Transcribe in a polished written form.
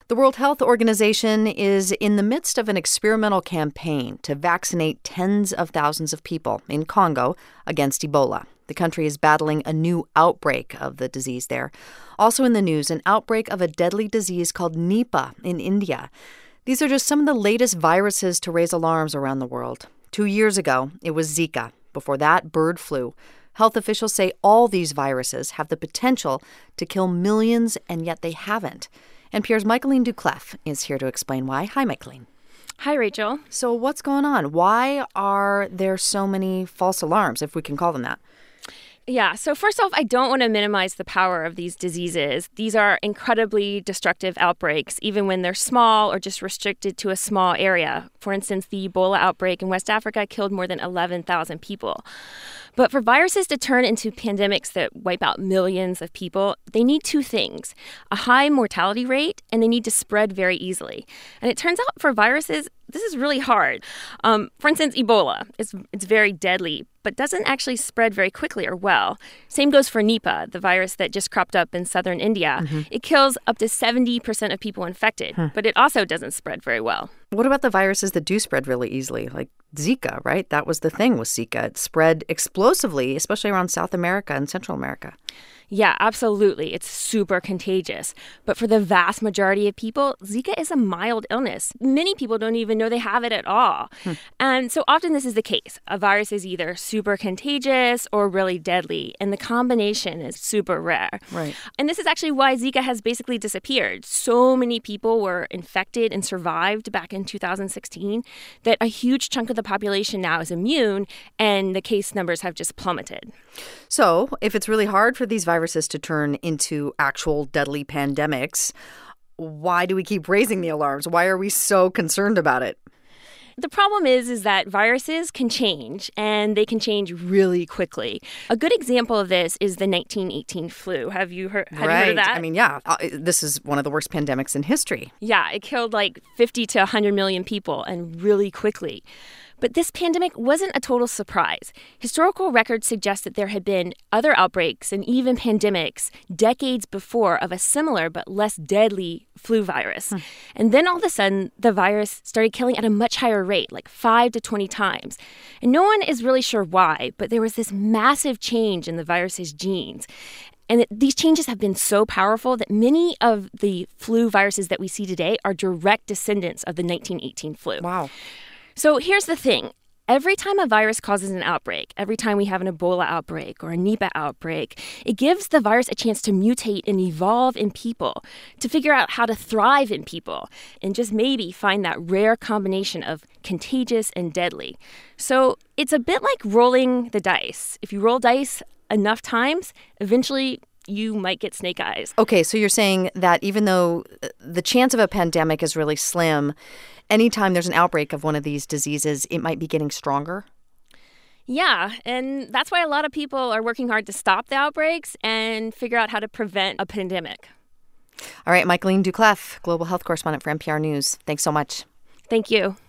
The World Health Organization is in the midst of an experimental campaign to vaccinate tens of thousands of people in Congo against Ebola. The country is battling a new outbreak of the disease there. Also in the news, an outbreak of a deadly disease called Nipah in India. These are just some of the latest viruses to raise alarms around the world. 2 years ago, it was Zika. Before that, bird flu. Health officials say all these viruses have the potential to kill millions, and yet they haven't. NPR's Michaeline Doucleff is here to explain why. Hi, Michaeline. Hi, Rachel. So what's going on? Why are there so many false alarms, if we can call them that? Yeah, so first off, I don't want to minimize the power of these diseases. These are incredibly destructive outbreaks, even when they're small or just restricted to a small area. For instance, the Ebola outbreak in West Africa killed more than 11,000 people. But for viruses to turn into pandemics that wipe out millions of people, they need two things: a high mortality rate, and they need to spread very easily. And it turns out for viruses, this is really hard. For instance, Ebola, it's very deadly, but doesn't actually spread very quickly or well. Same goes for Nipah, the virus that just cropped up in southern India. Mm-hmm. It kills up to 70% of people infected, but it also doesn't spread very well. What about the viruses that do spread really easily, like Zika, right? That was the thing with Zika. It spread explosively, especially around South America and Central America. Yeah, absolutely. It's super contagious. But for the vast majority of people, Zika is a mild illness. Many people don't even know they have it at all. And so often this is the case. A virus is either super contagious or really deadly, and the combination is super rare. Right. And this is actually why Zika has basically disappeared. So many people were infected and survived back in 2016 that a huge chunk of the population now is immune, and the case numbers have just plummeted. So if it's really hard for these viruses to turn into actual deadly pandemics, why do we keep raising the alarms? Why are we so concerned about it? The problem is that viruses can change, and they can change really quickly. A good example of this is the 1918 flu. Have you heard of that? I mean, yeah. This is one of the worst pandemics in history. Yeah, it killed like 50 to 100 million people, and really quickly. But this pandemic wasn't a total surprise. Historical records suggest that there had been other outbreaks and even pandemics decades before of a similar but less deadly flu virus. And then all of a sudden, the virus started killing at a much higher rate, like 5 to 20 times. And no one is really sure why, but there was this massive change in the virus's genes. And these changes have been so powerful that many of the flu viruses that we see today are direct descendants of the 1918 flu. Wow. So here's the thing. Every time a virus causes an outbreak, every time we have an Ebola outbreak or a Nipah outbreak, it gives the virus a chance to mutate and evolve in people, to figure out how to thrive in people, and just maybe find that rare combination of contagious and deadly. So it's a bit like rolling the dice. If you roll dice enough times, eventually you might get snake eyes. Okay, so you're saying that even though the chance of a pandemic is really slim, anytime there's an outbreak of one of these diseases, it might be getting stronger? Yeah, and that's why a lot of people are working hard to stop the outbreaks and figure out how to prevent a pandemic. All right, Michaeline Doucleff, Global Health Correspondent for NPR News. Thanks so much. Thank you.